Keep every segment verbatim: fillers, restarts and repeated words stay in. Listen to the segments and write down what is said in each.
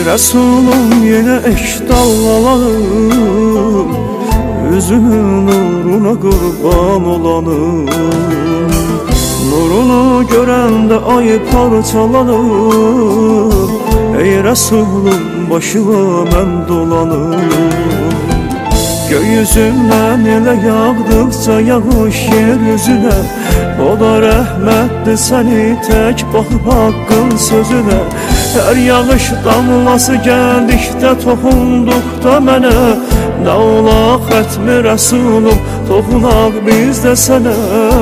Resulüm yine eş dalgalanım, yüzünün nuruna kurban olanım. Nurunu görəndə ay parçalanır, ey Resulüm başıma mən dolanım. Gökyüzündən elə yağdıqca yağış yeryüzünə, o da rəhmətdir səni tək baxıb haqqın sözünə. Hər yağış damlası gəldikdə toxunduqda mənə, nə ola xətmi Rəsulum toxunaq biz də sənə.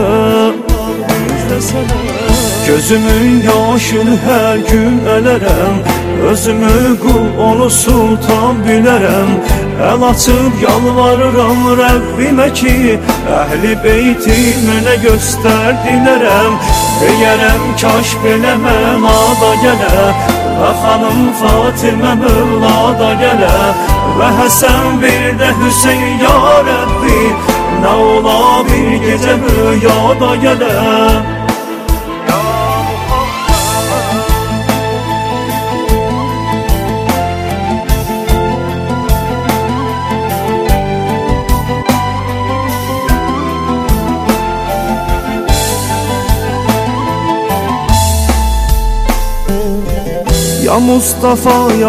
Gözümün yaşını hər gün ələrəm, özümü qul onu sultan bilərəm. Əl açıb yalvarıram Rəbbimə ki, əhli beyti mənə göstər dilərəm. Deyərəm kaş belə mənada gələ, və xanım Fatimə mövlada gələ, və Həsən bir də Hüseyin ya Rəbbi, nə ola bir gecə rüyada gələ. Ya Mustafa ya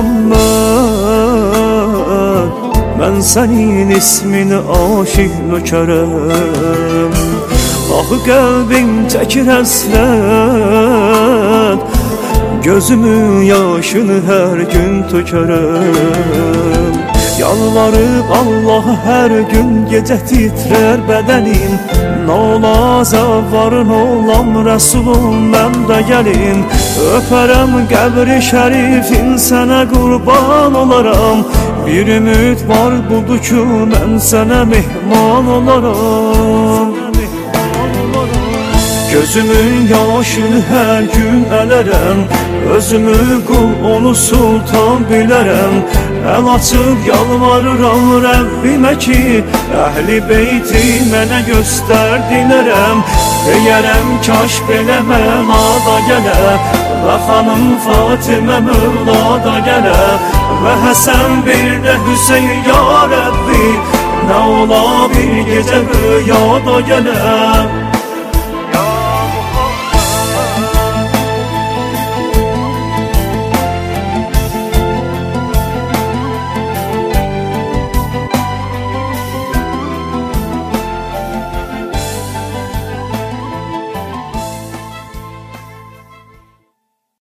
Muhammed, mən sənin ismini aşiq nökərəm. Axı qəlbim çəkir həsrət, gözümün yaşını hər gün tökərəm. Yalvarıb Allah'a hər gün gecə titrər bədənim, nə ola zəvvarın olam Rəsulum mən də gəlin. Öpərəm qəbri şərifin sənə qurban olaram, bir ümid var budur ki mən sənə mehman olaram. Gözümün yaşını hər gün ələrəm, özümü qul onu sultan bilərəm. Əl açıb yalvarıram Rəbbimə ki, əhli beyti mənə göstər dilərəm. Deyərəm kaş belə mənada gələ, və xanım Fatimə mövlada gələ, və Həsən bir də Hüseyin ya Rəbbi, nə ola bir gecə rüyada gələ.